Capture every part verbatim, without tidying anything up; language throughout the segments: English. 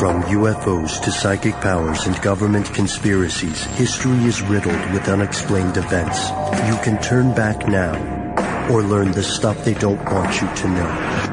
From U F Os to psychic powers and government conspiracies, history is riddled with unexplained events. You can turn back now, or learn the stuff they don't want you to know.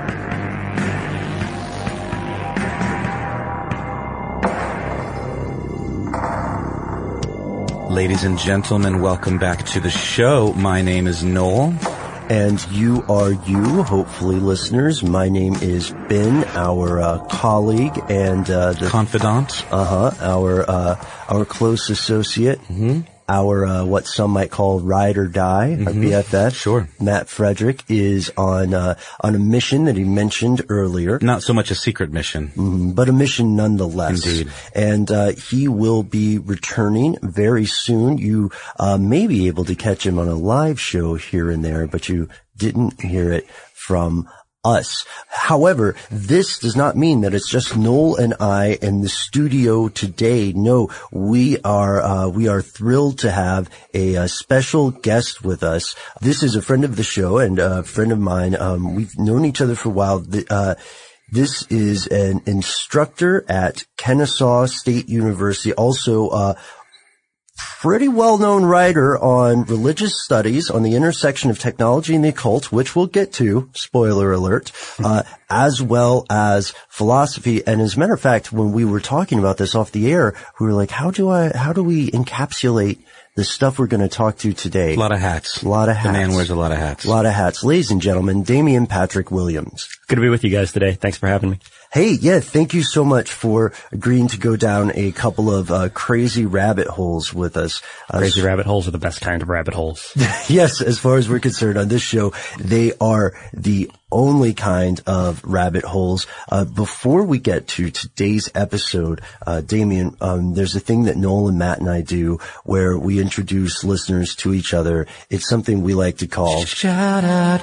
Ladies and gentlemen, welcome back to the show. My name is Noel. And you are you, hopefully, listeners. My name is Ben, our uh, colleague and uh, the confidant. Uh huh. Our uh, our close associate. Mm-hmm. Our uh, what some might call ride or die. Mm-hmm. Our B F F. Sure. Matt Frederick is on uh, on a mission that he mentioned earlier. Not so much a secret mission, mm, but a mission nonetheless. Indeed. And uh, he will be returning very soon. You uh, may be able to catch him on a live show here and there, but you didn't hear it from us. However, this does not mean that it's just Noel and I in the studio today. No, we are uh, we are thrilled to have a, a special guest with us. This is a friend of the show and a friend of mine. Um, we've known each other for a while. The, uh, this is an instructor at Kennesaw State University, also uh pretty well-known writer on religious studies on the intersection of technology and the occult, which we'll get to, spoiler alert, uh, as well as philosophy. And as a matter of fact, when we were talking about this off the air, we were like, how do I, how do we encapsulate the stuff we're going to talk to today? A lot of hats. A lot of hats. The man wears a lot of hats. A lot of hats. Ladies and gentlemen, Damian Patrick Williams. Good to be with you guys today. Thanks for having me. Hey, yeah, thank you so much for agreeing to go down a couple of uh, crazy rabbit holes with us. Uh, crazy rabbit holes are the best kind of rabbit holes. Yes, as far as we're concerned on this show, they are the only kind of rabbit holes. Uh, before we get to today's episode, uh, Damian, um, there's a thing that Noel and Matt and I do where we introduce listeners to each other. It's something we like to call Shout Out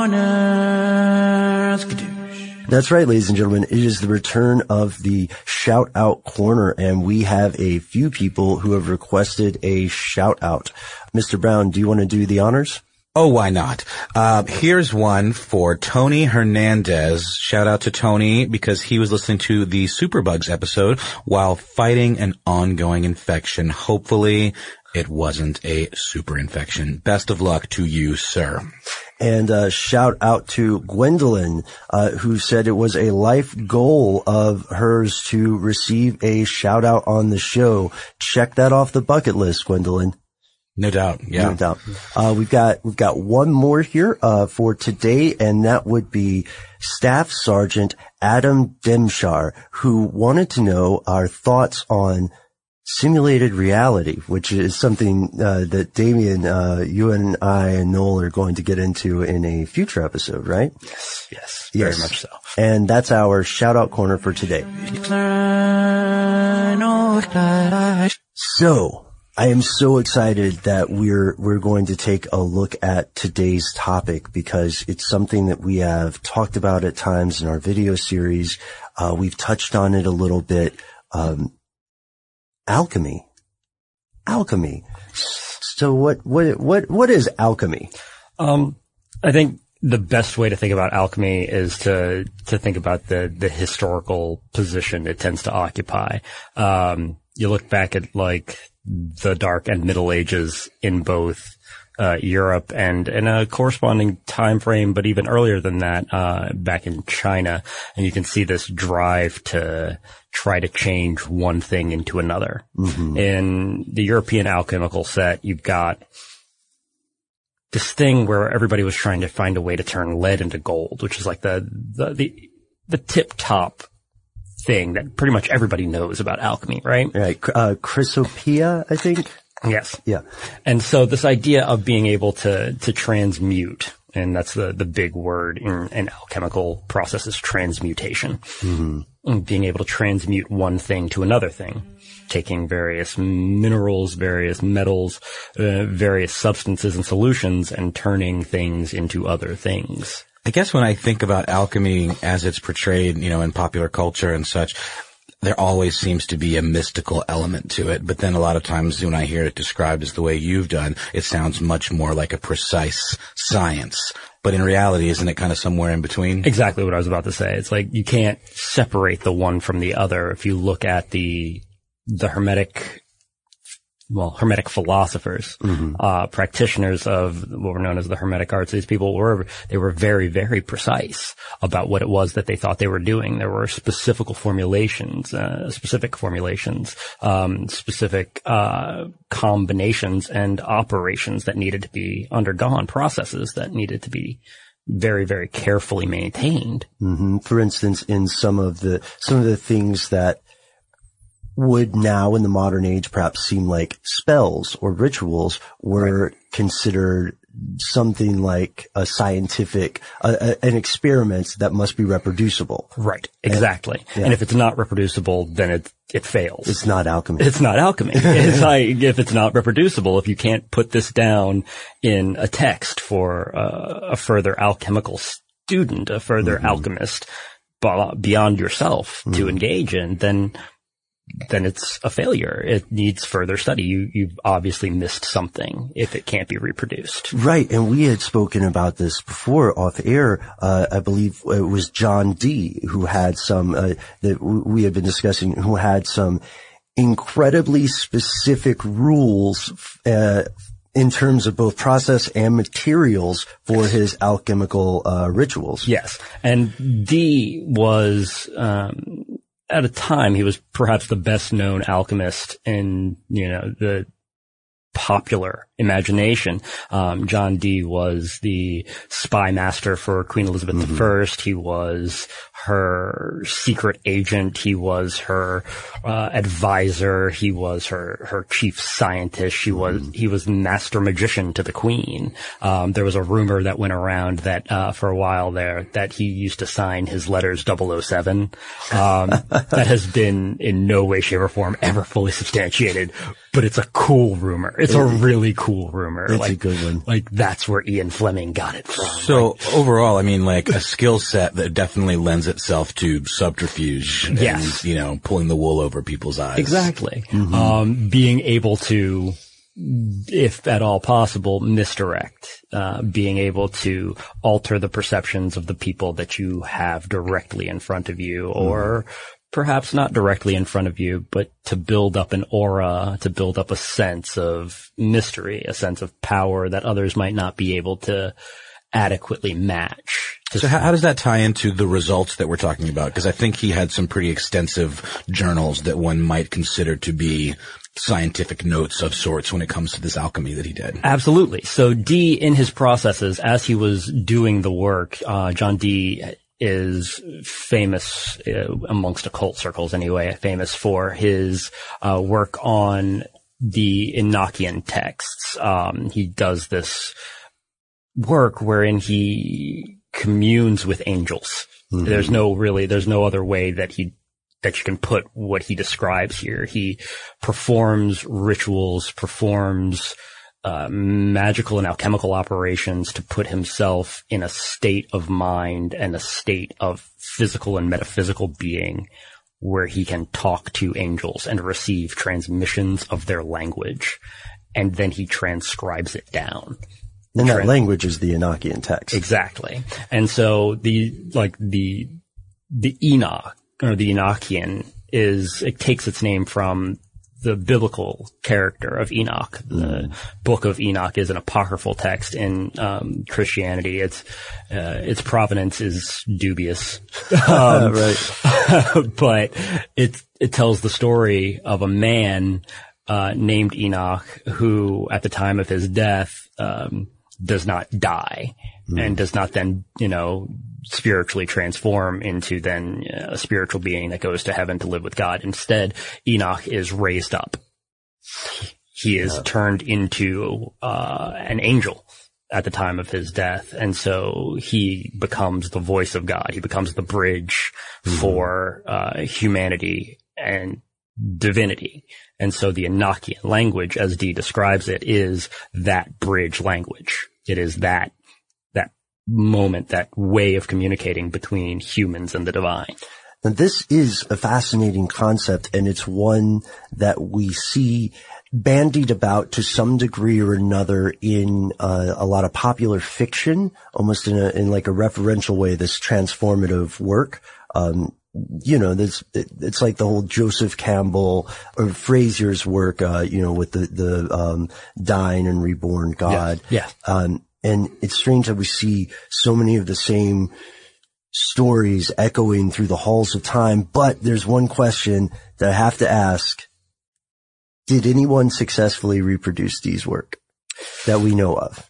Corners. That's right, ladies and gentlemen. It is the return of the Shout Out Corner, and we have a few people who have requested a shout out. Mister Brown, do you want to do the honors? Oh, why not? Uh, here's one for Tony Hernandez. Shout out to Tony because he was listening to the Superbugs episode while fighting an ongoing infection. Hopefully it wasn't a super infection. Best of luck to you, sir. And uh shout out to Gwendolyn, uh who said it was a life goal of hers to receive a shout out on the show. Check that off the bucket list, Gwendolyn. No doubt. Yeah. No doubt. Uh we've got we've got one more here uh for today, and that would be Staff Sergeant Adam Demshar, who wanted to know our thoughts on simulated reality, which is something uh, that Damian, uh, you and I and Noel are going to get into in a future episode, right? Yes, yes, yes. Very much so. And that's our shout out corner for today. So, I am so excited that we're we're going to take a look at today's topic because it's something that we have talked about at times in our video series. Uh, we've touched on it a little bit. Um, Alchemy. Alchemy. So what, what, what, what is alchemy? Um, I think the best way to think about alchemy is to, to think about the, the historical position it tends to occupy. Um, you look back at like the Dark and Middle Ages in both, uh, Europe and in a corresponding time frame, but even earlier than that, uh, back in China. And you can see this drive to try to change one thing into another. Mm-hmm. In the European alchemical set, you've got this thing where everybody was trying to find a way to turn lead into gold, which is like the, the, the, the tip top thing that pretty much everybody knows about alchemy, right? Right. Uh, Chrysopoeia, I think. Yes. Yeah. And so this idea of being able to, to transmute, and that's the, the big word in an alchemical process is transmutation. Mm-hmm. Being able to transmute one thing to another thing, taking various minerals, various metals, uh, various substances and solutions and turning things into other things. I guess when I think about alchemy as it's portrayed, you know, in popular culture and such, there always seems to be a mystical element to it. But then a lot of times when I hear it described as the way you've done, it sounds much more like a precise science. But in reality, isn't it kind of somewhere in between? Exactly what I was about to say. It's like you can't separate the one from the other. If you look at the the Hermetic, well, Hermetic philosophers, mm-hmm. uh, practitioners of what were known as the Hermetic arts, these people were, they were very, very precise about what it was that they thought they were doing. There were specific formulations, uh, specific formulations, um, specific, uh, combinations and operations that needed to be undergone, processes that needed to be very, very carefully maintained. Mm-hmm. For instance, in some of the, some of the things that would now in the modern age perhaps seem like spells or rituals were right. considered something like a scientific, uh, an experiment that must be reproducible. Right. Exactly. And, yeah. and if it's not reproducible, then it, it fails. It's not alchemy. It's not alchemy. It's like, if it's not reproducible, if you can't put this down in a text for uh, a further alchemical student, a further mm-hmm. alchemist b- beyond yourself mm-hmm. to engage in, then then it's a failure. It needs further study. You, you've obviously missed something if it can't be reproduced. Right. And we had spoken about this before off air. Uh, I believe it was John Dee who had some, uh, that we had been discussing, who had some incredibly specific rules, uh, in terms of both process and materials for his alchemical, uh, rituals. Yes. And Dee was, um, at a time, he was perhaps the best known alchemist in, you know, the popular imagination. Um, John Dee was the spy master for Queen Elizabeth mm-hmm. the First. He was her secret agent. He was her, uh, advisor. He was her, her chief scientist. She was, mm-hmm. he was master magician to the Queen. Um, there was a rumor that went around that, uh, for a while there, that he used to sign his letters double oh seven. Um, that has been in no way, shape, or form ever fully substantiated, but it's a cool rumor. It's a really cool rumor. It's like, a good one. Like, that's where Ian Fleming got it from. So, like, overall, I mean, like, a skill set that definitely lends itself to subterfuge. Yes. And, you know, pulling the wool over people's eyes. Exactly. Mm-hmm. Um, being able to, if at all possible, misdirect, uh, being able to alter the perceptions of the people that you have directly in front of you, or, mm-hmm. perhaps not directly in front of you, but to build up an aura, to build up a sense of mystery, a sense of power that others might not be able to adequately match. So how, how does that tie into the results that we're talking about? Because I think he had some pretty extensive journals that one might consider to be scientific notes of sorts when it comes to this alchemy that he did. Absolutely. So Dee, in his processes, as he was doing the work, uh, John Dee is famous uh, amongst occult circles anyway, famous for his uh, work on the Enochian texts. Um, he does this work wherein he communes with angels. Mm-hmm. There's no really, there's no other way that he, that you can put what he describes here. He performs rituals, performs Uh, magical and alchemical operations to put himself in a state of mind and a state of physical and metaphysical being where he can talk to angels and receive transmissions of their language. And then he transcribes it down. And that Trans- language is the Enochian text. Exactly. And so the, like the, the Enoch, or the Enochian is, it takes its name from the biblical character of Enoch. The mm. book of Enoch is an apocryphal text in um, Christianity. Its uh, its provenance is dubious, um, right? But it it tells the story of a man uh, named Enoch who, at the time of his death, um, does not die mm. and does not then, you know, spiritually transform into then a spiritual being that goes to heaven to live with God. Instead, Enoch is raised up. He is yeah. turned into uh an angel at the time of his death. And so he becomes the voice of God. He becomes the bridge mm-hmm. for uh humanity and divinity. And so the Enochian language, as Dee describes it, is that bridge language. It is that moment, that way of communicating between humans and the divine. Now, this is a fascinating concept, and it's one that we see bandied about to some degree or another in uh, a lot of popular fiction, almost in a in like a referential way. This transformative work, um, you know, this it, it's like the whole Joseph Campbell or Frazier's work, uh, you know, with the the um, dying and reborn God. Yeah. yeah. Um, and it's strange that we see so many of the same stories echoing through the halls of time. But there's one question that I have to ask. Did anyone successfully reproduce Dee's work that we know of?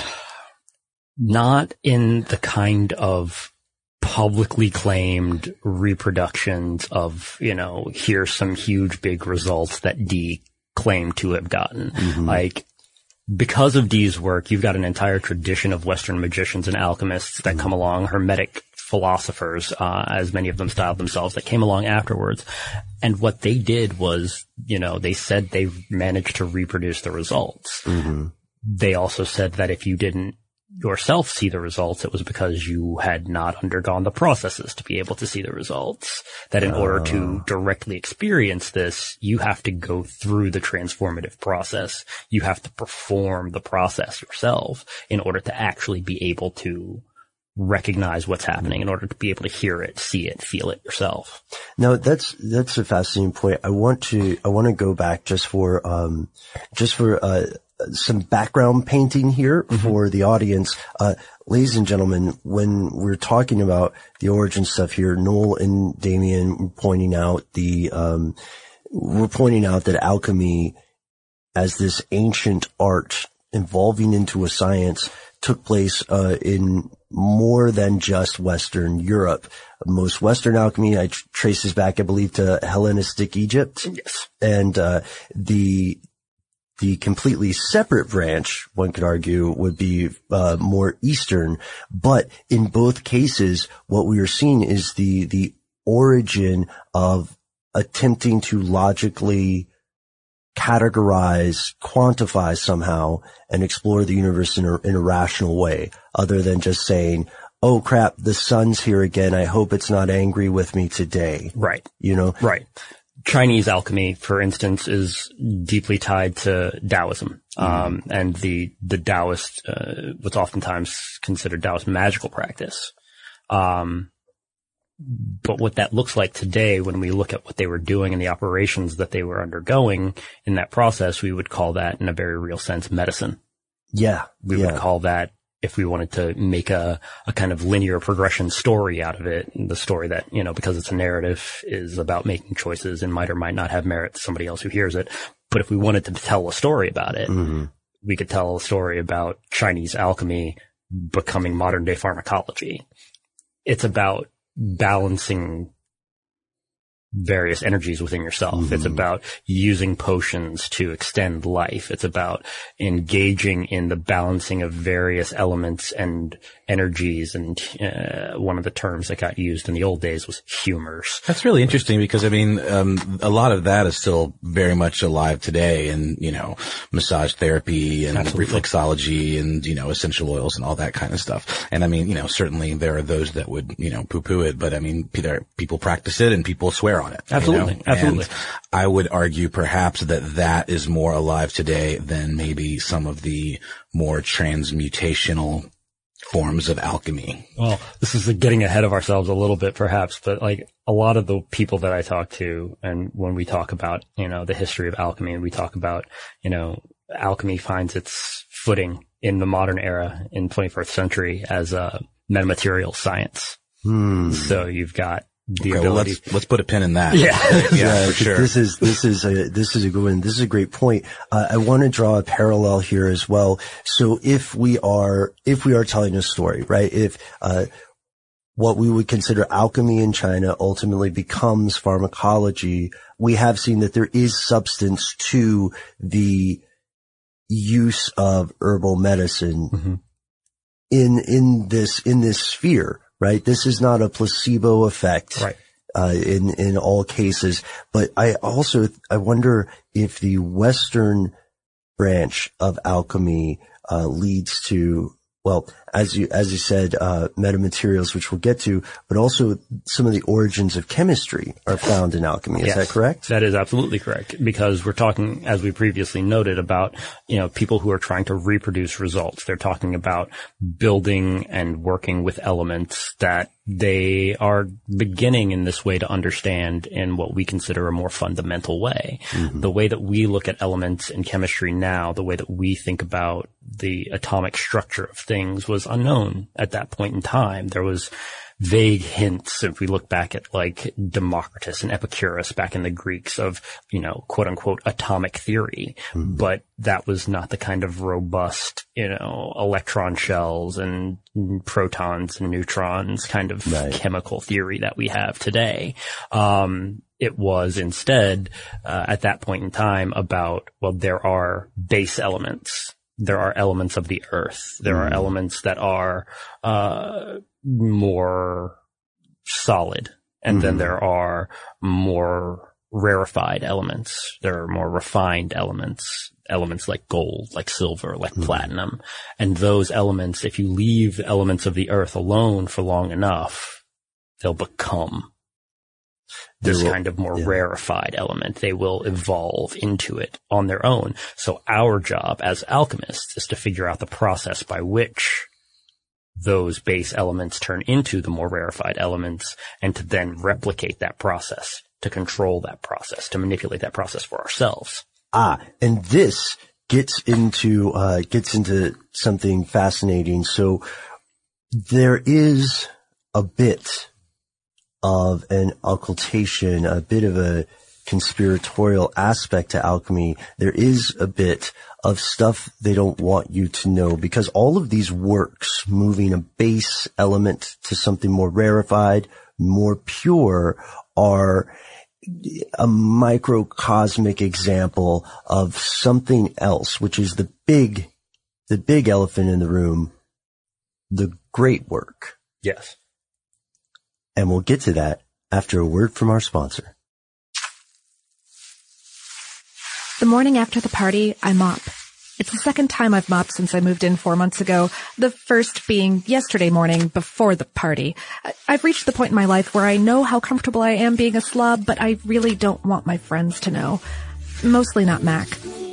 Not in the kind of publicly claimed reproductions of, you know, here's some huge big results that Dee claimed to have gotten. Mm-hmm. Like, because of Dee's work, you've got an entire tradition of Western magicians and alchemists that mm-hmm. come along, hermetic philosophers, uh, as many of them styled themselves, that came along afterwards. And what they did was, you know, they said they managed to reproduce the results. Mm-hmm. They also said that if you didn't yourself see the results, it was because you had not undergone the processes to be able to see the results. That in uh. order to directly experience this, you have to go through the transformative process. You have to perform the process yourself in order to actually be able to recognize what's happening, in order to be able to hear it, see it, feel it yourself. No, that's, that's a fascinating point. I want to, I want to go back just for, um, just for, uh, some background painting here mm-hmm. for the audience. Uh, ladies and gentlemen, when we're talking about the origin stuff here, Noel and Damien pointing out the, um, we're pointing out that alchemy as this ancient art evolving into a science took place, uh, in more than just Western Europe. Most Western alchemy, I tr- traces back, I believe, to Hellenistic Egypt. Yes. And, uh, the, the completely separate branch, one could argue, would be, uh, more Eastern. But in both cases, what we are seeing is the, the origin of attempting to logically categorize, quantify somehow, and explore the universe in a, in a rational way, other than just saying, oh crap, the sun's here again. I hope it's not angry with me today. Right. You know? Right. Chinese alchemy, for instance, is deeply tied to Taoism. Mm-hmm. Um, and the, the Taoist, uh, what's oftentimes considered Taoist magical practice. Um, But what that looks like today, when we look at what they were doing and the operations that they were undergoing in that process, we would call that, in a very real sense, medicine. Yeah. We yeah. would call that, if we wanted to make a, a kind of linear progression story out of it, the story that, you know, because it's a narrative, is about making choices and might or might not have merit to somebody else who hears it. But if we wanted to tell a story about it, mm-hmm. we could tell a story about Chinese alchemy becoming modern day pharmacology. It's about balancing various energies within yourself. Mm-hmm. It's about using potions to extend life. It's about engaging in the balancing of various elements and energies. And uh, one of the terms that got used in the old days was humors. That's really interesting because, I mean, um, a lot of that is still very much alive today, and, you know, massage therapy and Absolutely. reflexology and, you know, essential oils and all that kind of stuff. And I mean, you know, certainly there are those that would, you know, poo-poo it, but I mean, people practice it and people swear on it. Absolutely. You know? Absolutely. And I would argue perhaps that that is more alive today than maybe some of the more transmutational forms of alchemy. Well, this is getting ahead of ourselves a little bit perhaps, but like a lot of the people that I talk to, and when we talk about, you know, the history of alchemy, and we talk about, you know, alchemy finds its footing in the modern era in twenty-first century as a metamaterial science. Hmm. So you've got the okay, ability. Well, let's, let's put a pin in that. Yeah. yeah, yeah for sure. This is, this is a, this is a good one. This is a great point. Uh, I want to draw a parallel here as well. So if we are, if we are telling a story, right? If, uh, what we would consider alchemy in China ultimately becomes pharmacology, we have seen that there is substance to the use of herbal medicine mm-hmm. in, in this, in this sphere. Right? This is not a placebo effect. Right. Uh, in, in all cases. But I also, I wonder if the Western branch of alchemy, uh, leads to well, as you, as you said, uh, metamaterials, which we'll get to, but also some of the origins of chemistry are found in alchemy. Is yes, that correct? That is absolutely correct, because we're talking, as we previously noted, about, you know, people who are trying to reproduce results. They're talking about building and working with elements that they are beginning in this way to understand in what we consider a more fundamental way. Mm-hmm. The way that we look at elements in chemistry now, the way that we think about the atomic structure of things was unknown at that point in time. There was vague hints, if we look back at like Democritus and Epicurus back in the Greeks, of, you know, quote unquote atomic theory. Mm-hmm. But that was not the kind of robust, you know, electron shells and protons and neutrons kind of right. chemical theory that we have today. Um, it was instead, uh, at that point in time about, well, there are base elements. There are elements of the earth. There mm. are elements that are, uh, more solid. And mm. then there are more rarefied elements. There are more refined elements, elements like gold, like silver, like mm. platinum. And those elements, if you leave the elements of the earth alone for long enough, they'll become this will, kind of more yeah. rarefied element. They will evolve into it on their own. So our job as alchemists is to figure out the process by which those base elements turn into the more rarefied elements, and to then replicate that process, to control that process, to manipulate that process for ourselves. Ah, and this gets into, uh, gets into something fascinating. So there is a bit of an occultation, a bit of a conspiratorial aspect to alchemy. There is a bit of stuff they don't want you to know, because all of these works moving a base element to something more rarefied, more pure, are a microcosmic example of something else, which is the big, the big elephant in the room, the great work. Yes. And we'll get to that after a word from our sponsor. The morning after the party, I mop. It's the second time I've mopped since I moved in four months ago, the first being yesterday morning before the party. I've reached the point in my life where I know how comfortable I am being a slob, but I really don't want my friends to know. Mostly not Mac.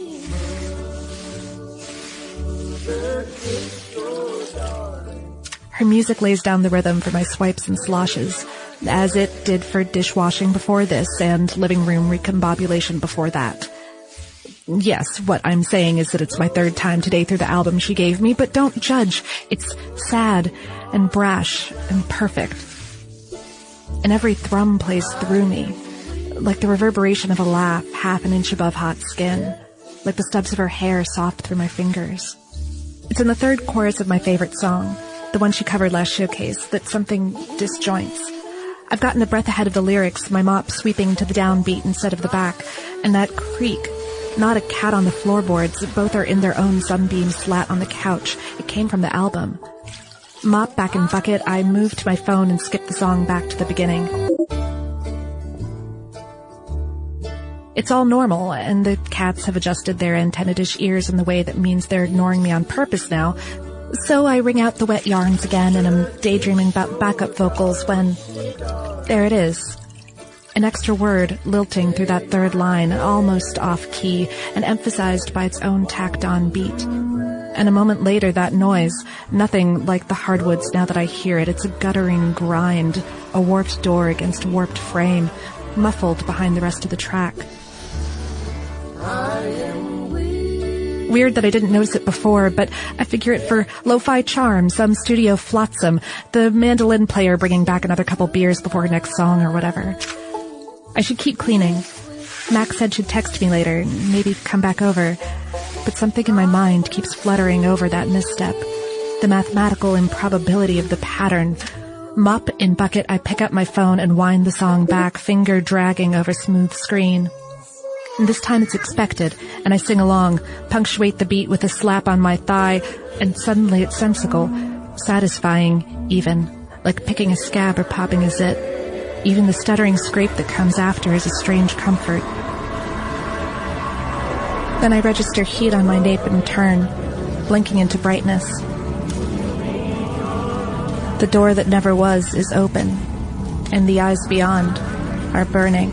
Her music lays down the rhythm for my swipes and sloshes, as it did for dishwashing before this and living room recombobulation before that. Yes, what I'm saying is that it's my third time today through the album she gave me, but don't judge. It's sad and brash and perfect. And every thrum plays through me, like the reverberation of a laugh half an inch above hot skin, like the stubs of her hair soft through my fingers. It's in the third chorus of my favorite song, the one she covered last showcase, that something disjoints. I've gotten a breath ahead of the lyrics, my mop sweeping to the downbeat instead of the back, and that creak, not a cat on the floorboards, both are in their own sunbeams flat on the couch. It came from the album. Mop back in bucket, I moved to my phone and skipped the song back to the beginning. It's all normal, and the cats have adjusted their antenna-dish ears in the way that means they're ignoring me on purpose now. So I ring out the wet yarns again, and I'm daydreaming about backup vocals when... there it is. An extra word lilting through that third line, almost off-key, and emphasized by its own tacked-on beat. And a moment later, that noise, nothing like the hardwoods now that I hear it. It's a guttering grind, a warped door against a warped frame, muffled behind the rest of the track. Weird that I didn't notice it before, but I figure it for lo-fi charm, some studio flotsam, the mandolin player bringing back another couple beers before her next song or whatever. I should keep cleaning. Max said she'd text me later, maybe come back over. But something in my mind keeps fluttering over that misstep. The mathematical improbability of the pattern. Mop in bucket, I pick up my phone and wind the song back, finger dragging over smooth screen. And this time it's expected, and I sing along, punctuate the beat with a slap on my thigh, and suddenly it's sensical, satisfying even, like picking a scab or popping a zit. Even the stuttering scrape that comes after is a strange comfort. Then I register heat on my nape and turn, blinking into brightness. The door that never was is open, and the eyes beyond are burning.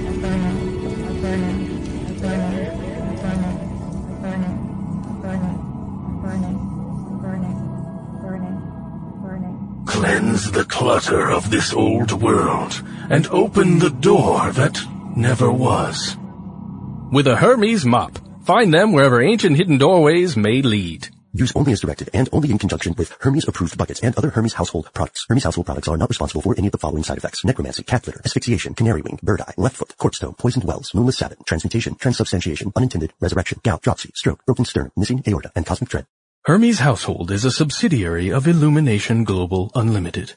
Cleanse the clutter of this old world, and open the door that never was. With a Hermes mop, find them wherever ancient hidden doorways may lead. Use only as directed and only in conjunction with Hermes-approved buckets and other Hermes household products. Hermes household products are not responsible for any of the following side effects: necromancy, cat litter, asphyxiation, canary wing, bird eye, left foot, quartz stone, poisoned wells, moonless sabin, transmutation, transubstantiation, unintended resurrection, gout, dropsy, stroke, broken sternum, missing aorta, and cosmic dread. Hermes Household is a subsidiary of Illumination Global Unlimited.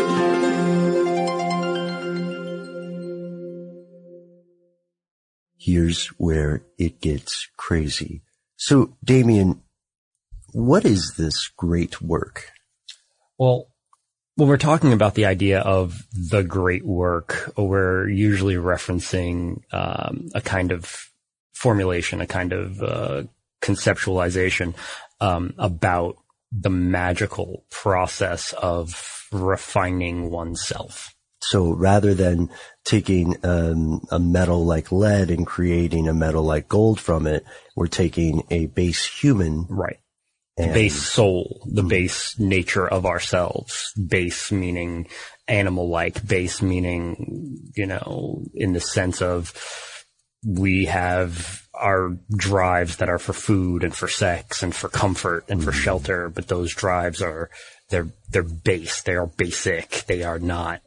Here's where it gets crazy. So, Damien, what is this great work? Well, when we're talking about the idea of the great work, we're usually referencing um, a kind of formulation, a kind of uh, conceptualization um, about the magical process of refining oneself. So rather than taking um, a metal like lead and creating a metal like gold from it, we're taking a base human. Right. The base soul, the mm-hmm. base nature of ourselves. Base meaning animal-like, base meaning, you know, in the sense of we have our drives that are for food and for sex and for comfort and mm-hmm. for shelter, but those drives are, they're, they're base, they are basic, they are not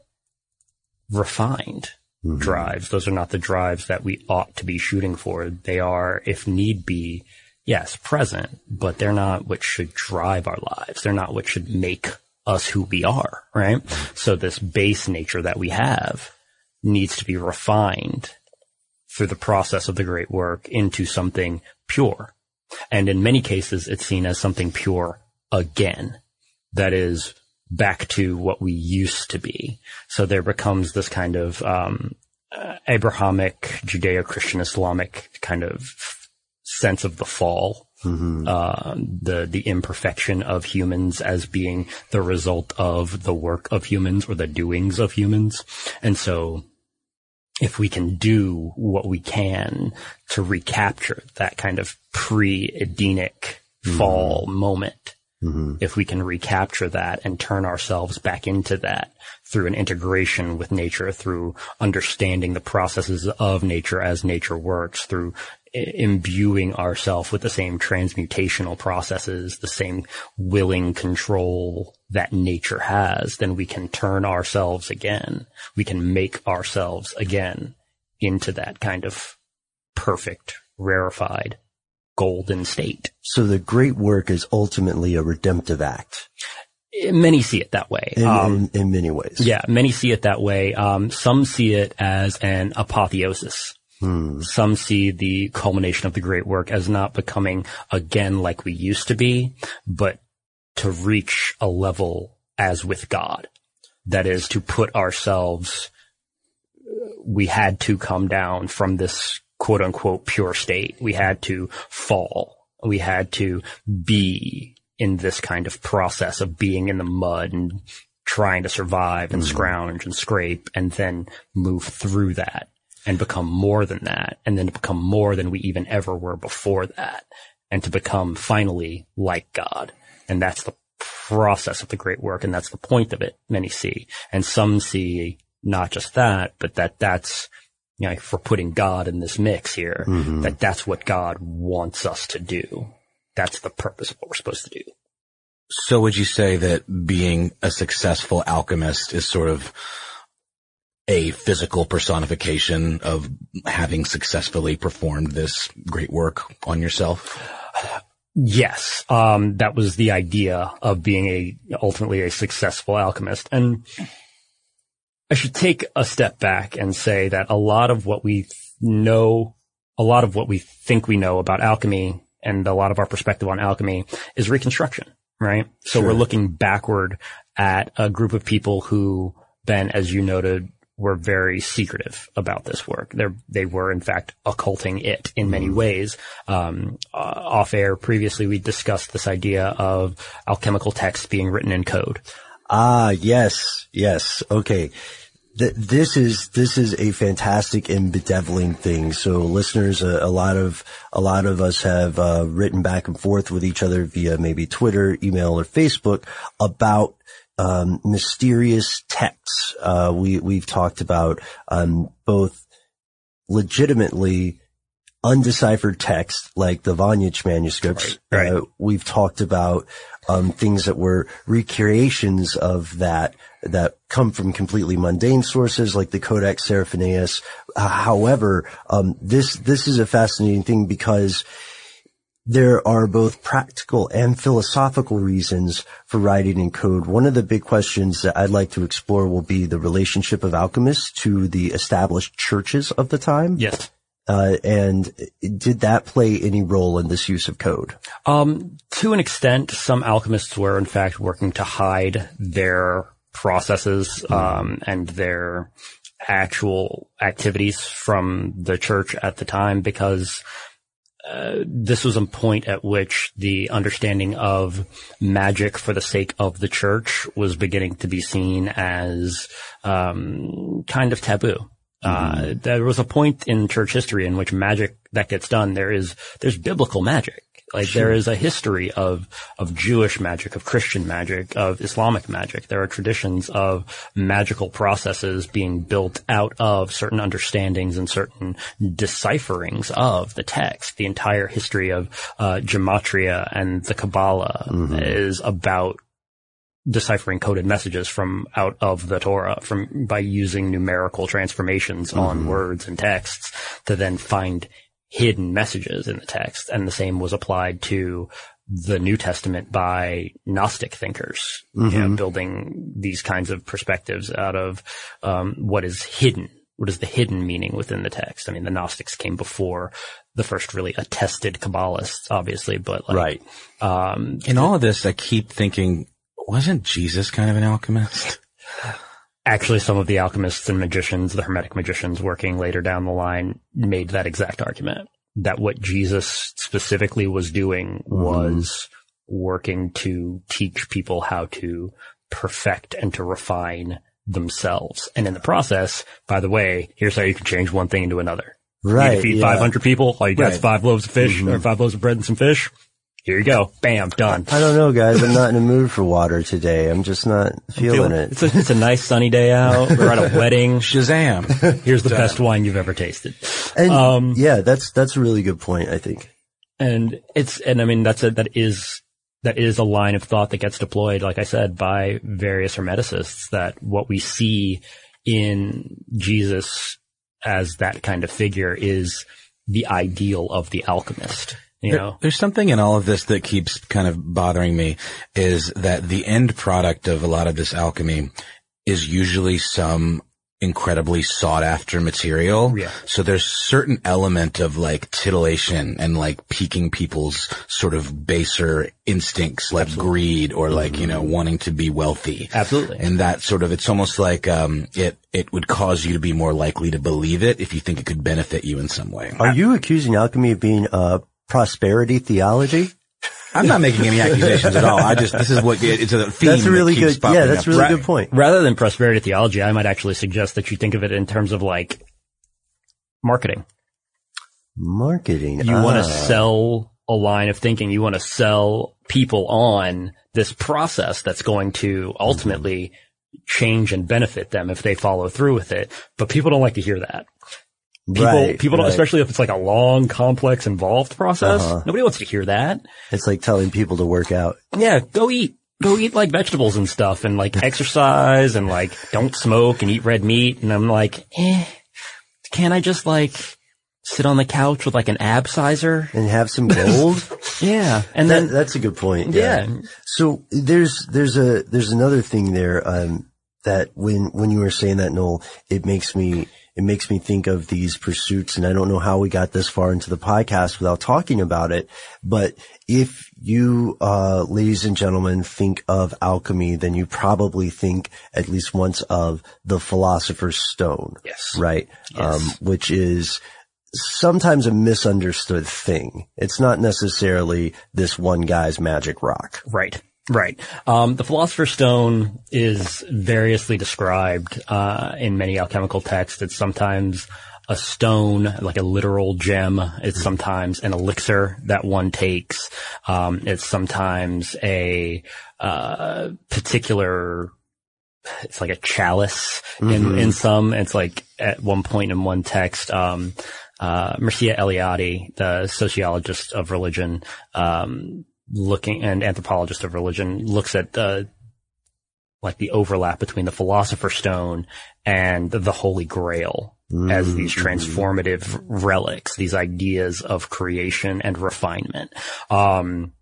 refined mm-hmm. drives. Those are not the drives that we ought to be shooting for. They are, if need be, yes, present, but they're not what should drive our lives. They're not what should make us who we are, right? So this base nature that we have needs to be refined through the process of the great work into something pure. And in many cases, it's seen as something pure again. That is back to what we used to be. So there becomes this kind of um uh, Abrahamic, Judeo-Christian, Islamic kind of sense of the fall, mm-hmm. uh, the the imperfection of humans as being the result of the work of humans or the doings of humans. And so if we can do what we can to recapture that kind of pre-Edenic mm-hmm. fall moment, mm-hmm. if we can recapture that and turn ourselves back into that through an integration with nature, through understanding the processes of nature as nature works, through imbuing ourselves with the same transmutational processes, the same willing control that nature has, then we can turn ourselves again. We can make ourselves again into that kind of perfect, rarefied, golden state. So the great work is ultimately a redemptive act. Many see it that way. In, um, in, in many ways. Yeah, many see it that way. Um, some see it as an apotheosis. Hmm. Some see the culmination of the great work as not becoming again like we used to be, but to reach a level as with God. That is, to put ourselves, we had to come down from this quote unquote pure state. We had to fall. We had to be in this kind of process of being in the mud and trying to survive and mm-hmm. scrounge and scrape and then move through that and become more than that, and then to become more than we even ever were before that, and to become finally like God. And that's the process of the great work, and that's the point of it, many see. And some see not just that, but that that's, you know, if we're putting God in this mix here, mm-hmm. that that's what God wants us to do. That's the purpose of what we're supposed to do. So would you say that being a successful alchemist is sort of a physical personification of having successfully performed this great work on yourself? Yes. Um, that was the idea of being a, ultimately a successful alchemist. And I should take a step back and say that a lot of what we know, a lot of what we think we know about alchemy and a lot of our perspective on alchemy is reconstruction, right? So sure. We're looking backward at a group of people who then, as you noted, were very secretive about this work. They're, they were, in fact, occulting it in many ways. Um, uh, off air previously, we discussed this idea of alchemical texts being written in code. Ah, yes, yes. Okay. Th- this is, this is a fantastic and bedeviling thing. So listeners, a, a lot of, a lot of us have, uh, written back and forth with each other via maybe Twitter, email, or Facebook about, um, mysterious texts. Uh, we, we've talked about, um, both legitimately undeciphered text like the Voynich manuscripts. Right, right. Uh, we've talked about, um, things that were recreations of that, that come from completely mundane sources like the Codex Seraphinaeus. Uh, however, um, this, this is a fascinating thing because there are both practical and philosophical reasons for writing in code. One of the big questions that I'd like to explore will be the relationship of alchemists to the established churches of the time. Yes. Uh, and did that play any role in this use of code? Um, to an extent, some alchemists were in fact working to hide their processes, um, and their actual activities from the church at the time because Uh, this was a point at which the understanding of magic for the sake of the church was beginning to be seen as um kind of taboo. Mm-hmm. Uh, there was a point in church history in which magic that gets done, there is, there's biblical magic. Like sure. There is a history of, of Jewish magic, of Christian magic, of Islamic magic. There are traditions of magical processes being built out of certain understandings and certain decipherings of the text. The entire history of, uh, gematria and the Kabbalah mm-hmm. is about deciphering coded messages from out of the Torah from by using numerical transformations mm-hmm. on words and texts to then find hidden messages in the text. And the same was applied to the New Testament by Gnostic thinkers, mm-hmm. you know, building these kinds of perspectives out of um what is hidden. What is the hidden meaning within the text? I mean, the Gnostics came before the first really attested Kabbalists, obviously, but like, right. Um, in all of this, I keep thinking, wasn't Jesus kind of an alchemist? Actually, some of the alchemists and magicians, the Hermetic magicians working later down the line, made that exact argument. That what Jesus specifically was doing mm-hmm. was working to teach people how to perfect and to refine themselves. And in the process, by the way, here's how you can change one thing into another. Right. You need to feed yeah. five hundred people. All you got right. is five loaves of fish, mm-hmm. or five loaves of bread and some fish. Here you go. Bam. Done. I don't know, guys. I'm not in the mood for water today. I'm just not feeling, feeling it. It's a, it's a nice sunny day out. We're at a wedding. Shazam. Here's the Done. Best wine you've ever tasted. And um, yeah, that's, that's a really good point, I think. And it's, and I mean, that's a, that is, that is a line of thought that gets deployed, like I said, by various hermeticists, that what we see in Jesus as that kind of figure is the ideal of the alchemist. You know, there, there's something in all of this that keeps kind of bothering me, is that the end product of a lot of this alchemy is usually some incredibly sought after material. Yeah. So there's certain element of like titillation and like piquing people's sort of baser instincts, like Absolutely. Greed or like, mm-hmm. you know, wanting to be wealthy. Absolutely. And that sort of, it's almost like, um, it, it would cause you to be more likely to believe it if you think it could benefit you in some way. Are you accusing alchemy of being, uh, prosperity theology? I'm not making any accusations at all. I just, this is what, it's a theme. That's a really that keeps good, yeah, that's a really Ra- good point. Rather than prosperity theology, I might actually suggest that you think of it in terms of like marketing. Marketing. You ah. want to sell a line of thinking. You want to sell people on this process that's going to ultimately mm-hmm. change and benefit them if they follow through with it. But people don't like to hear that. People, right, people don't, right. especially if it's like a long, complex, involved process. Uh-huh. Nobody wants to hear that. It's like telling people to work out. Yeah, go eat. Go eat like vegetables and stuff and like exercise and like don't smoke and eat red meat. And I'm like, eh, can't I just like sit on the couch with like an ab sizer and have some gold? Yeah. And that, then that's a good point. Yeah. yeah. So there's, there's a, there's another thing there, um, that when, when you were saying that, Noel, it makes me, It makes me think of these pursuits, and I don't know how we got this far into the podcast without talking about it. But if you, uh, ladies and gentlemen, think of alchemy, then you probably think at least once of the Philosopher's Stone. Yes. Right? Yes. Um, which is sometimes a misunderstood thing. It's not necessarily this one guy's magic rock. Right. Right. Um, the Philosopher's Stone is variously described uh, in many alchemical texts. It's sometimes a stone, like a literal gem. It's sometimes an elixir that one takes. Um, it's sometimes a uh, particular, it's like a chalice in, mm-hmm. in some. It's like at one point in one text, um, uh, Mircea Eliade, the sociologist of religion, um, looking, and anthropologist of religion, looks at the, like the overlap between the Philosopher's Stone and the Holy Grail mm-hmm. as these transformative relics, these ideas of creation and refinement. Um,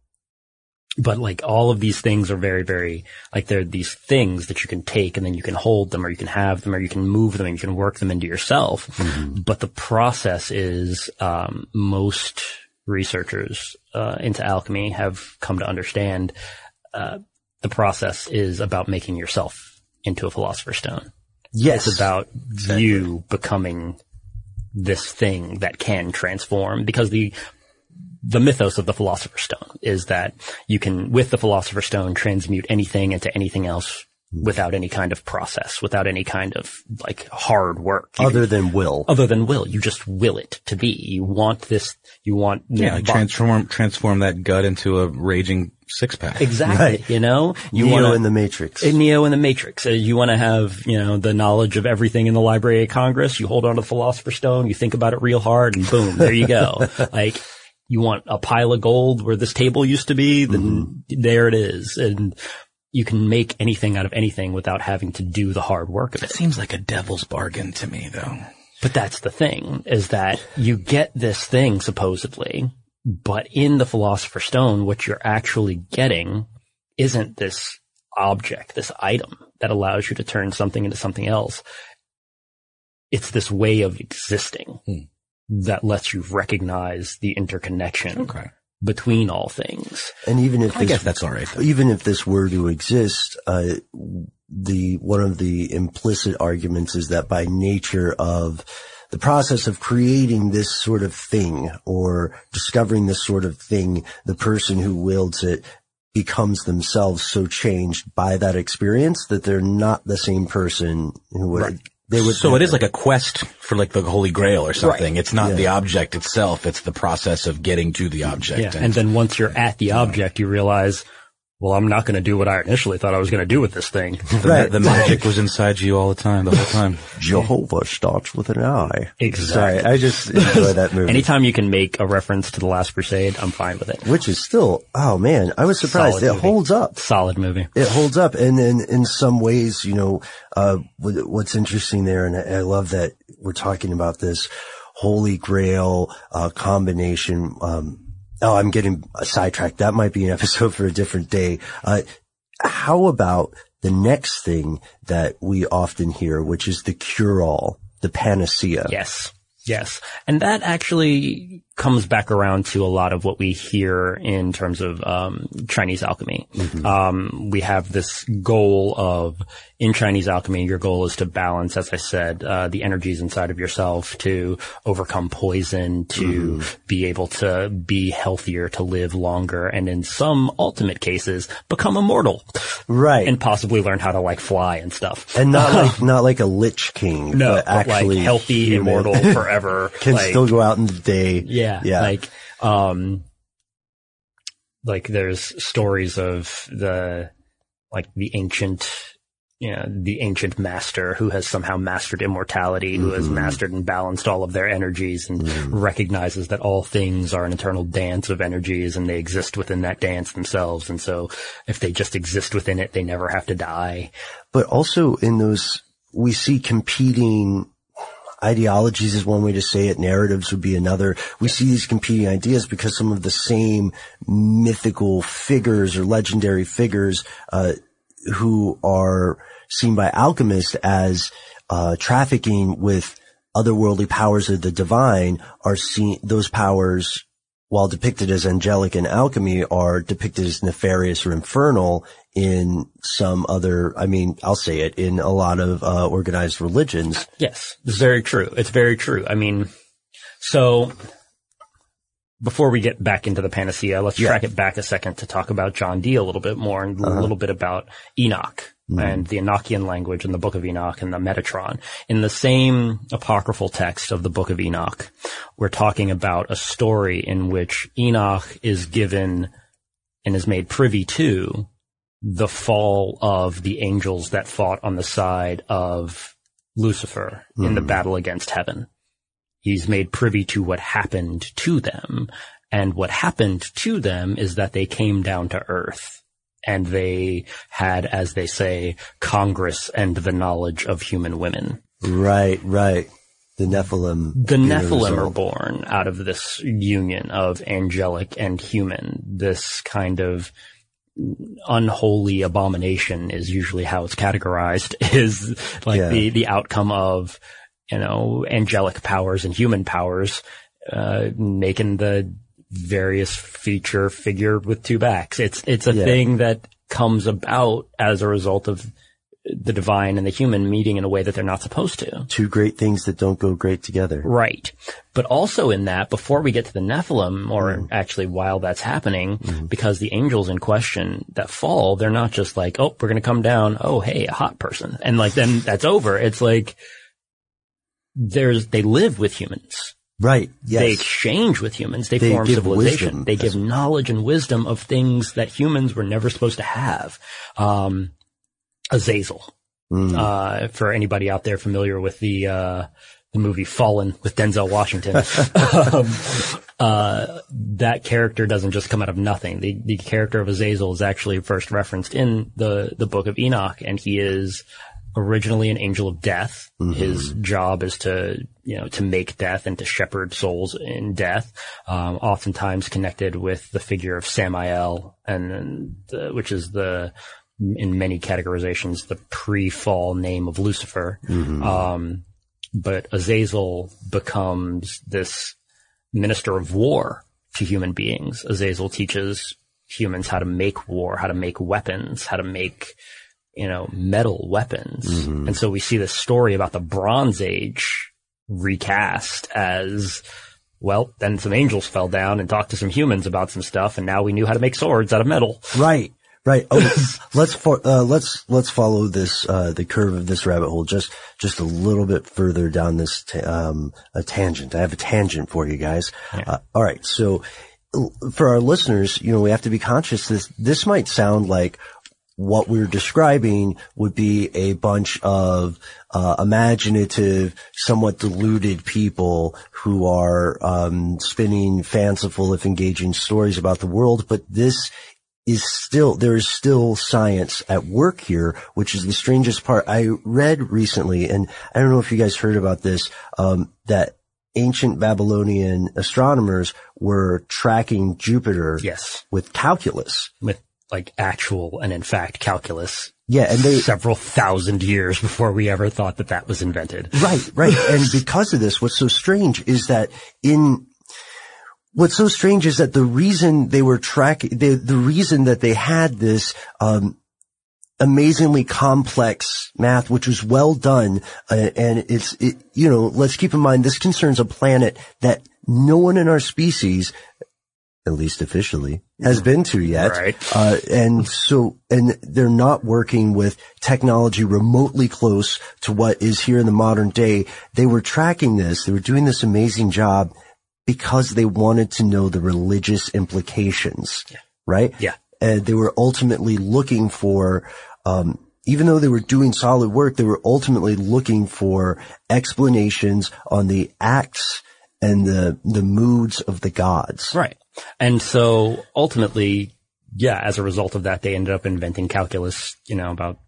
but like all of these things are very, very, like they're these things that you can take and then you can hold them or you can have them or you can move them and you can work them into yourself. Mm-hmm. But the process is, um, most researchers uh, into alchemy have come to understand uh, the process is about making yourself into a Philosopher's Stone. Yes. It's about exactly. you becoming this thing that can transform, because the the mythos of the Philosopher's Stone is that you can, with the Philosopher's Stone, transmute anything into anything else without any kind of process, without any kind of like hard work. You other can, than will. Other than will. You just will it to be. You want this, you want... Yeah, like transform, transform that gut into a raging six pack. Exactly. Right. You know? You Neo wanna, in the Matrix. Neo in the Matrix. Uh, you want to have, you know, the knowledge of everything in the Library of Congress. You hold on to the Philosopher's Stone, you think about it real hard, and boom, there you go. Like, you want a pile of gold where this table used to be, then mm-hmm. there it is. And you can make anything out of anything without having to do the hard work of it. It seems like a devil's bargain to me, though. But that's the thing, is that you get this thing, supposedly, but in the Philosopher's Stone, what you're actually getting isn't this object, this item that allows you to turn something into something else. It's this way of existing hmm. that lets you recognize the interconnection. Okay. Between all things. And even if I this, guess that's all right. Though. Even if this were to exist, uh, the, one of the implicit arguments is that by nature of the process of creating this sort of thing or discovering this sort of thing, the person who wields it becomes themselves so changed by that experience that they're not the same person who would, right. They would so it is like a quest for like the Holy Grail or something. Right. It's not yeah. the object itself. It's the process of getting to the object. Yeah. And, and then once you're at the object, you realize, well, I'm not going to do what I initially thought I was going to do with this thing. Right. The magic was inside you all the time, the whole time. Jehovah starts with an I. Exactly. Sorry, I just enjoy that movie. Anytime you can make a reference to The Last Crusade, I'm fine with it. Which is still, oh man, I was surprised. Solid it movie. holds up. Solid movie. It holds up. And then in some ways, you know, uh, what's interesting there, and I love that we're talking about this Holy Grail, uh, combination, um, oh, I'm getting sidetracked. That might be an episode for a different day. Uh, how about the next thing that we often hear, which is the cure-all, the panacea? Yes. Yes. And that actually comes back around to a lot of what we hear in terms of um Chinese alchemy. Mm-hmm. Um we have this goal of, in Chinese alchemy, your goal is to balance, as I said, uh the energies inside of yourself, to overcome poison, to mm-hmm. be able to be healthier, to live longer, and in some ultimate cases, become immortal. Right. And possibly learn how to like fly and stuff. And not like, not like a Lich King. No, but but actually like healthy, human. immortal, forever. Can like, still go out in the day. Yeah. Yeah. Like, um, like there's stories of the, like the ancient, you know, the ancient master who has somehow mastered immortality, who mm-hmm. has mastered and balanced all of their energies and mm-hmm. recognizes that all things are an eternal dance of energies and they exist within that dance themselves. And so if they just exist within it, they never have to die. But also in those, we see competing ideologies is one way to say it. Narratives would be another. We see these competing ideas because some of the same mythical figures or legendary figures, uh, who are seen by alchemists as, uh, trafficking with otherworldly powers of the divine are seen, those powers, while depicted as angelic in alchemy, are depicted as nefarious or infernal in some other, I mean, I'll say it, in a lot of, uh, organized religions. Yes, it's very true. It's very true. I mean, so before we get back into the panacea, let's Yeah. track it back a second to talk about John Dee a little bit more and Uh-huh. a little bit about Enoch mm. and the Enochian language and the Book of Enoch and the Metatron. In the same apocryphal text of the Book of Enoch, we're talking about a story in which Enoch is given and is made privy to the fall of the angels that fought on the side of Lucifer mm. in the battle against heaven. He's made privy to what happened to them. And what happened to them is that they came down to earth and they had, as they say, Congress and the knowledge of human women. Right, right. The Nephilim. The Nephilim are born out of this union of angelic and human. This kind of unholy abomination is usually how it's categorized, is like yeah. the, the outcome of, you know, angelic powers and human powers, uh, making the various feature figure with two backs. It's, it's a yeah. thing that comes about as a result of the divine and the human meeting in a way that they're not supposed to. Two great things that don't go great together. Right. But also in that, before we get to the Nephilim, or mm. actually while that's happening, mm. because the angels in question that fall, they're not just like, oh, we're going to come down. Oh, hey, a hot person. And like, then that's over. It's like, there's, they live with humans. Right. Yes. They exchange with humans. They, they form civilization. Wisdom. They That's give knowledge and wisdom of things that humans were never supposed to have. Um, Azazel. Mm. Uh, for anybody out there familiar with the, uh, the movie Fallen with Denzel Washington. um, uh, that character doesn't just come out of nothing. The, the character of Azazel is actually first referenced in the, the Book of Enoch, and he is originally an angel of death. Mm-hmm. His job is to, you know, to make death and to shepherd souls in death, um, oftentimes connected with the figure of Samael, and, and the, which is the, in many categorizations, the pre-fall name of Lucifer. Mm-hmm. Um, but Azazel becomes this minister of war to human beings. Azazel teaches humans how to make war, how to make weapons, how to make, you know, metal weapons. Mm-hmm. And so we see this story about the Bronze Age recast as, well, then some angels fell down and talked to some humans about some stuff, and now we knew how to make swords out of metal. Right. Right. Oh, let's for, uh, let's let's follow this uh the curve of this rabbit hole just just a little bit further down this ta- um a tangent. I have a tangent for you guys. Yeah. Uh, all right. So for our listeners, you know, we have to be conscious this this might sound like what we're describing would be a bunch of uh imaginative, somewhat deluded people who are um spinning fanciful, if engaging, stories about the world, but this is still, there is still science at work here, which is the strangest part. I read recently, and I don't know if you guys heard about this, um, that ancient Babylonian astronomers were tracking Jupiter yes. with calculus. With like actual and in fact calculus. Yeah, and they several thousand years before we ever thought that that was invented. Right, right. And because of this, what's so strange is that in What's so strange is that the reason they were tracking, the, the reason that they had this, um, amazingly complex math, which was well done, uh, and it's, it, you know, let's keep in mind this concerns a planet that no one in our species, at least officially, has been to yet. Right. Uh, and so, and they're not working with technology remotely close to what is here in the modern day. They were tracking this, they were doing this amazing job because they wanted to know the religious implications, yeah. right? Yeah. And they were ultimately looking for, um, even though they were doing solid work, they were ultimately looking for explanations on the acts and the, the moods of the gods. Right. And so ultimately, yeah, as a result of that, they ended up inventing calculus, you know, about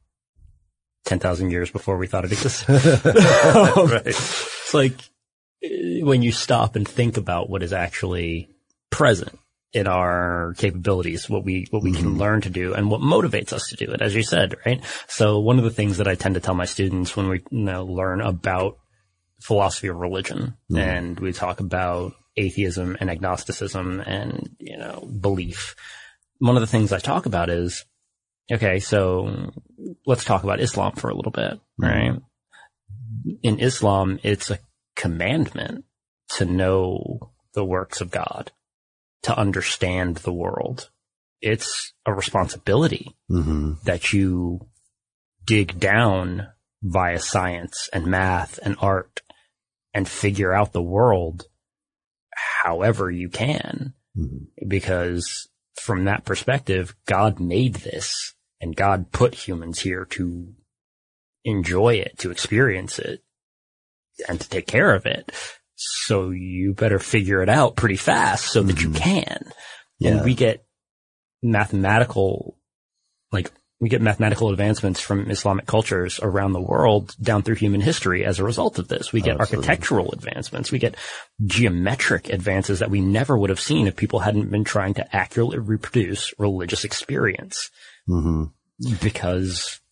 ten thousand years before we thought it existed. um, right. It's like, when you stop and think about what is actually present in our capabilities, what we, what we mm-hmm. can learn to do and what motivates us to do it, as you said, right? So one of the things that I tend to tell my students when we, you know, learn about philosophy of religion mm-hmm. and we talk about atheism and agnosticism and, you know, belief, one of the things I talk about is, okay, so let's talk about Islam for a little bit, right? Mm-hmm. In Islam, it's a commandment to know the works of God. to understand the world. It's a responsibility Mm-hmm. that you dig down via science and math and art and figure out the world however you can. Mm-hmm. Because from that perspective, God made this and God put humans here to enjoy it, to experience it, and to take care of it. So you better figure it out pretty fast so that Mm-hmm. you can. Yeah. And we get mathematical, like, we get mathematical advancements from Islamic cultures around the world down through human history as a result of this. We get Absolutely. architectural advancements. We get geometric advances that we never would have seen if people hadn't been trying to accurately reproduce religious experience. Mm-hmm. Because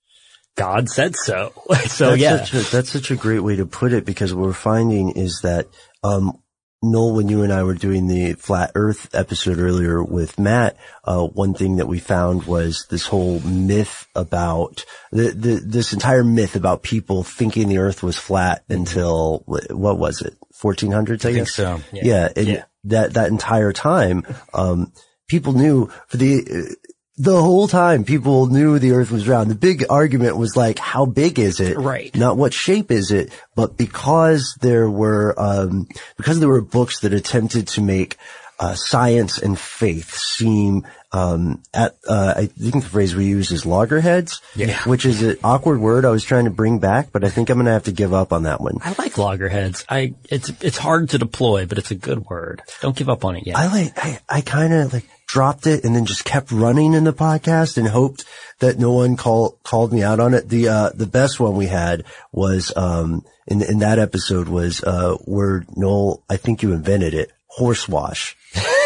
God said so. So that's yeah. Such a, that's such a great way to put it, because what we're finding is that, um, Noel, when you and I were doing the Flat Earth episode earlier with Matt, uh, one thing that we found was this whole myth about the, the, this entire myth about people thinking the Earth was flat until, what was it? fourteen hundreds, I, I think guess. so. Yeah. Yeah. And Yeah. that, that entire time, um, people knew for the, the whole time people knew the Earth was round. The big argument was like, how big is it? Right. Not what shape is it, but because there were, um, because there were books that attempted to make, uh, science and faith seem, um, at, uh, I think the phrase we use is loggerheads. Yeah. Which is an awkward word I was trying to bring back, but I think I'm going to have to give up on that one. I like loggerheads. I, it's, it's hard to deploy, but it's a good word. Don't give up on it yet. I like, I, I kind of like dropped it and then just kept running in the podcast and hoped that no one call, called me out on it. The, uh, the best one we had was, um, in, in that episode was, uh, where Noel, I think you invented it, horse wash.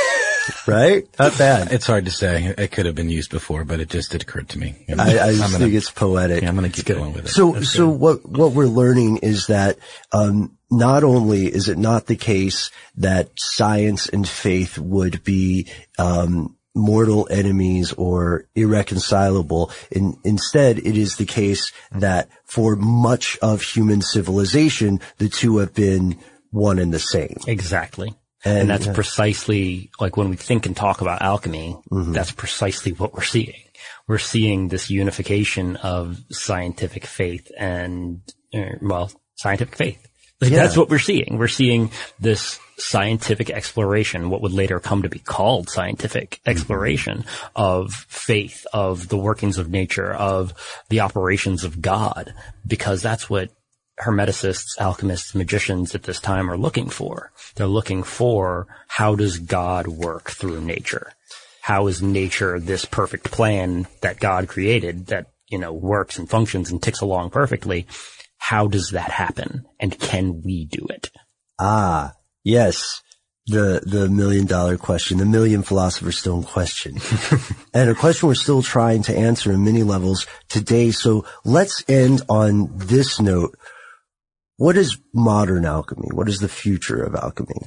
Right? Not bad. It's hard to say. It could have been used before, but it just did occur to me. I'm, I, I just I'm gonna, think it's poetic. yeah, I'm going to keep going with it. So, so what, what we're learning is that, um, not only is it not the case that science and faith would be, um, mortal enemies or irreconcilable. In, instead, it is the case that for much of human civilization, the two have been one and the same. Exactly. And, And that's uh, precisely, like when we think and talk about alchemy, Mm-hmm. that's precisely what we're seeing. We're seeing this unification of scientific faith and, uh, well, scientific faith. Like Yeah. that's what we're seeing. We're seeing this scientific exploration, what would later come to be called scientific exploration of faith, of the workings of nature, of the operations of God, because that's what hermeticists, alchemists, magicians at this time are looking for. They're looking for, how does God work through nature? How is nature this perfect plan that God created that, you know, works and functions and ticks along perfectly? How does that happen? And can we do it? Ah, yes. The, the million dollar question, the million philosopher's stone question. And a question we're still trying to answer in many levels today. So let's end on this note. What is modern alchemy? What is the future of alchemy?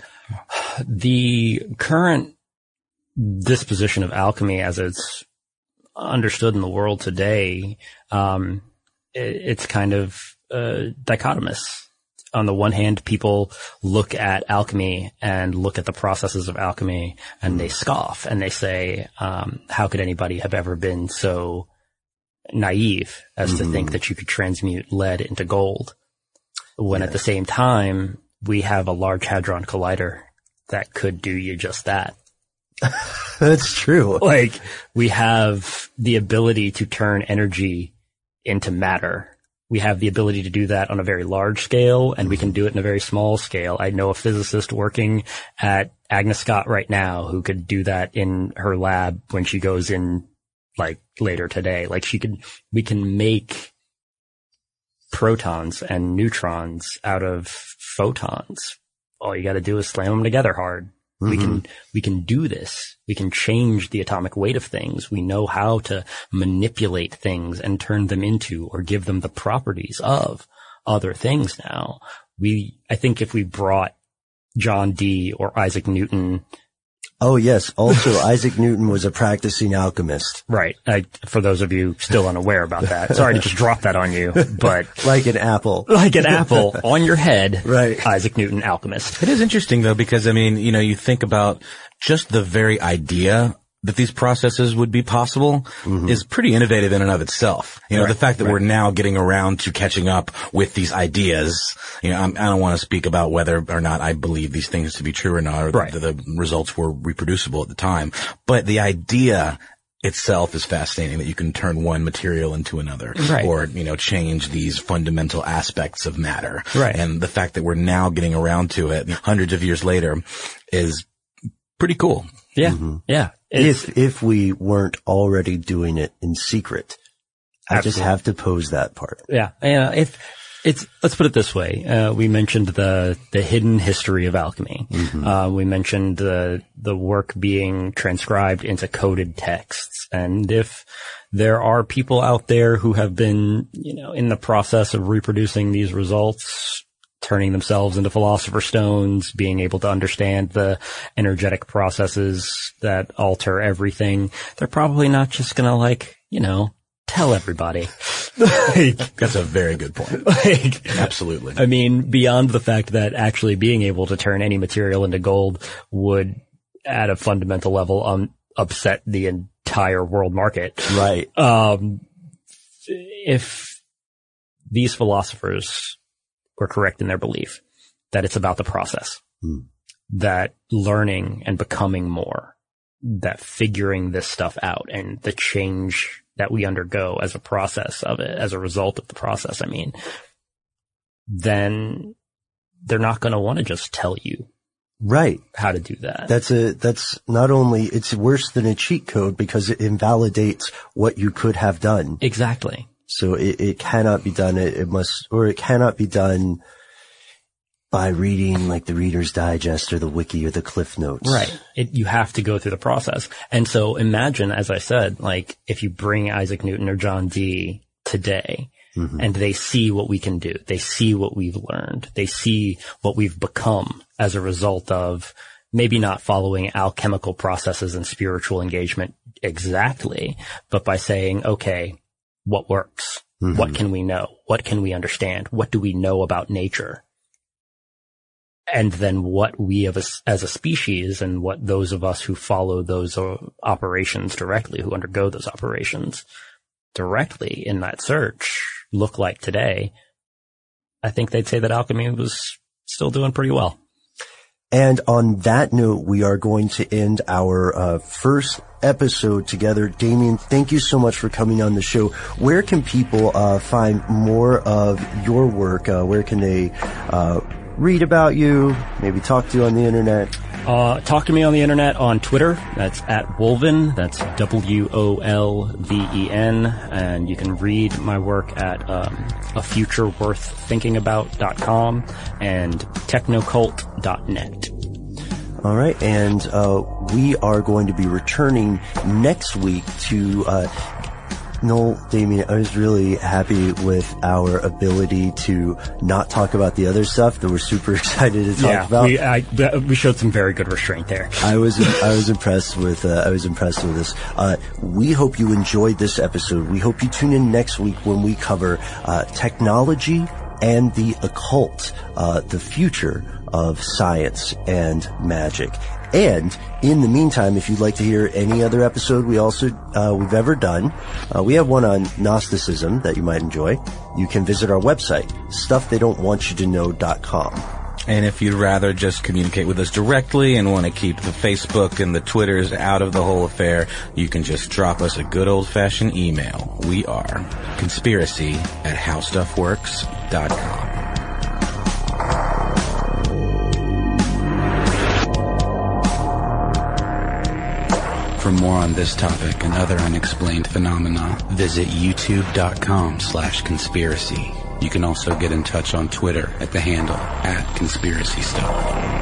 The current disposition of alchemy as it's understood in the world today, um, it, it's kind of uh, dichotomous. On the one hand, people look at alchemy and look at the processes of alchemy and they scoff and they say, um, how could anybody have ever been so naive as to think that you could transmute lead into gold? When at the same time, we have a Large Hadron Collider that could do you just that. That's true. Like, we have the ability to turn energy into matter. We have the ability to do that on a very large scale, and we can do it in a very small scale. I know a physicist working at Agnes Scott right now who could do that in her lab when she goes in, like, later today. Like, she could, we can make protons and neutrons out of photons. All you got to do is slam them together hard. Mm-hmm. We can, we can do this. We can change the atomic weight of things. We know how to manipulate things and turn them into or give them the properties of other things now. We, I think if we brought John Dee or Isaac Newton Oh, yes. Also, Isaac Newton was a practicing alchemist. Right. I, for those of you still unaware about that, sorry to just drop that on you, but Like an apple. like an apple on your head, Right. Isaac Newton, alchemist. It is interesting though, because I mean, you know, you think about just the very idea that these processes would be possible mm-hmm. is pretty innovative in and of itself. You know, right, the fact that right. we're now getting around to catching up with these ideas, you know, I'm, I don't want to speak about whether or not I believe these things to be true or not, or right. the, the results were reproducible at the time. But the idea itself is fascinating, that you can turn one material into another, right. or, you know, change these fundamental aspects of matter. Right. And the fact that we're now getting around to it hundreds of years later is pretty cool. Yeah. Mm-hmm. Yeah. If, if we weren't already doing it in secret. I Absolutely. just have to pose that part. Yeah. Yeah. If it's, let's put it this way. Uh, we mentioned the, the hidden history of alchemy. Mm-hmm. Uh, we mentioned the, the work being transcribed into coded texts. And if there are people out there who have been, you know, in the process of reproducing these results, turning themselves into philosopher's stones, being able to understand the energetic processes that alter everything, they're probably not just gonna, like, you know, tell everybody. Like, that's a very good point. Like, absolutely. I mean, beyond the fact that actually being able to turn any material into gold would, at a fundamental level, um, upset the entire world market. Right. Um, if these philosophers were correct in their belief that it's about the process, hmm. that learning and becoming more, that figuring this stuff out and the change that we undergo as a process of it, as a result of the process, I mean, then they're not going to want to just tell you right how to do that. That's a, that's not only, it's worse than a cheat code because it invalidates what you could have done. Exactly. So it, it cannot be done. It, it must, or it cannot be done by reading like the Reader's Digest or the Wiki or the Cliff Notes. Right. It, you have to go through the process. And so imagine, as I said, like if you bring Isaac Newton or John Dee today mm-hmm. and they see what we can do, they see what we've learned, they see what we've become as a result of maybe not following alchemical processes and spiritual engagement exactly, but by saying, okay, what works? Mm-hmm. What can we know? What can we understand? What do we know about nature? And then what we have as, as a species and what those of us who follow those uh, operations directly, who undergo those operations directly in that search look like today, I think they'd say that alchemy was still doing pretty well. And on that note, we are going to end our uh, first episode together. Damien, thank you so much for coming on the show. Where can people uh find more of your work? Uh, where can they uh read about you, maybe talk to you on the internet? Uh, talk to me on the internet on Twitter. That's at Wolven. That's W O L V E N. And you can read my work at um, a future worth thinking about dot com and technocult dot net. All right. And uh we are going to be returning next week to uh Noel, Damien, I was really happy with our ability to not talk about the other stuff that we're super excited to talk yeah, about. We, I, we showed some very good restraint there. I was, I was impressed with, uh, I was impressed with this. Uh, we hope you enjoyed this episode. We hope you tune in next week when we cover, uh, technology and the occult, uh, the future of science and magic. And in the meantime, if you'd like to hear any other episode we also, uh, we've ever done, uh, we have one on Gnosticism that you might enjoy. You can visit our website, stuff they don't want you to know dot com. And if you'd rather just communicate with us directly and want to keep the Facebook and the Twitters out of the whole affair, you can just drop us a good old-fashioned email. We are conspiracy at how stuff works dot com. For more on this topic and other unexplained phenomena, visit youtube.com slash conspiracy. You can also get in touch on Twitter at the handle at conspiracy stuff.